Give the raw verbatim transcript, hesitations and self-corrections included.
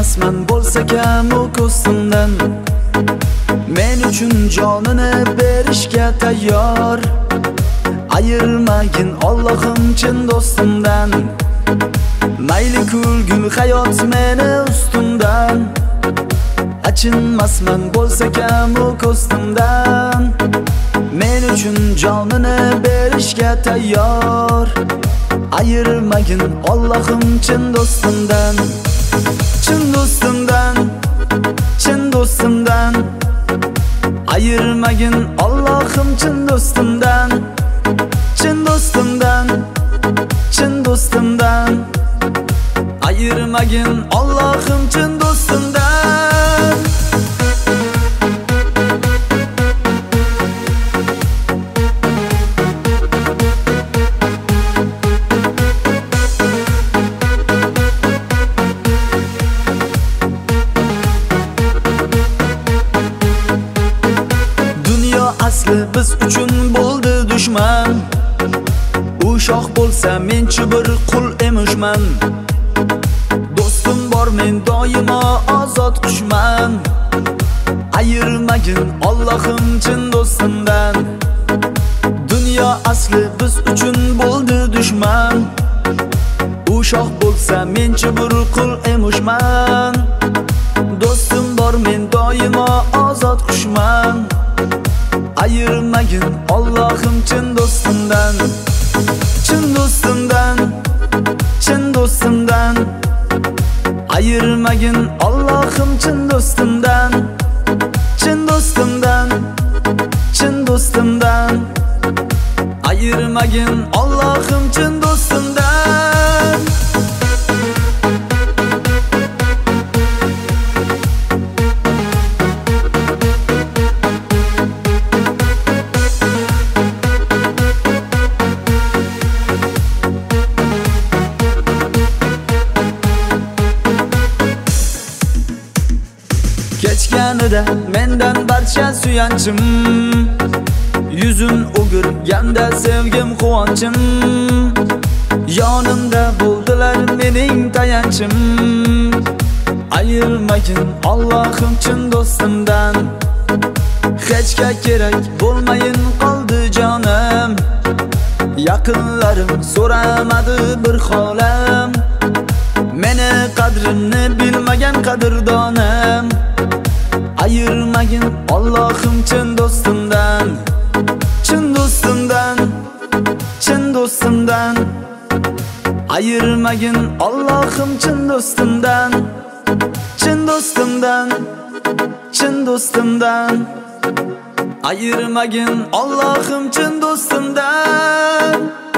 achinmasman bo'lsa kam u ko'zimdan. Men uchun jonini berishga tayyor. Ayirmagin Allohim chin do'stimdan. Mayli kulgul hayot meni ustimdan. Achinmasman bo'lsa kam u ko'zimdan. Men uchun jonini berishga tayyor. Ayirmagin Allohim chin do'stimdan. Chin do'stimdan, chin do'stimdan. Ayirmagin Allohim chin do'stimdan. Chin do'stimdan, chin do'stimdan. Ayirmagin Allohim chin do'stimdan. Dunyo asli biz uchun bo'ldi dushman. U shoh bo'lsa menchi bir qul emishman. Do'stim bor men doimo ozod qushman. Ayirmagin Allohim chin do'stimdan. Dunyo asli biz uchun bo'ldi dushman. U shoh bo'lsa menchi bir qul emishman. Do'stim bor men doimo ozod qushman. Ayirmagin Allohim chin do'stimdan. Chin do'stimdan, chin do'stimdan. Ayirmagin Allohim chin do'stimdan. Chin do'stimdan, chin do'stimdan. Ayirmagin Allohim chin do'stimdan. Kechganida mendan barcha suyanchim. Yuzim o'girganda sevgim quvonchim. Yonimda bo'ldilar mening tayanchim. Ayirmagin Allohim chin do'stimdan. Hechga kerak bo'lmayin qoldi jonim. Yaqinlarim so'ramadi bir holam. Meni qadrimni bilmagan qadrdonim. Ayirmagin Allohim chin do'stimdan. Chin do'stimdan, chin do'stimdan. Ayirmagin Allohim chin do'stimdan. Chin do'stimdan, chin do'stimdan. Ayirmagin Allohim chin do'stimdan.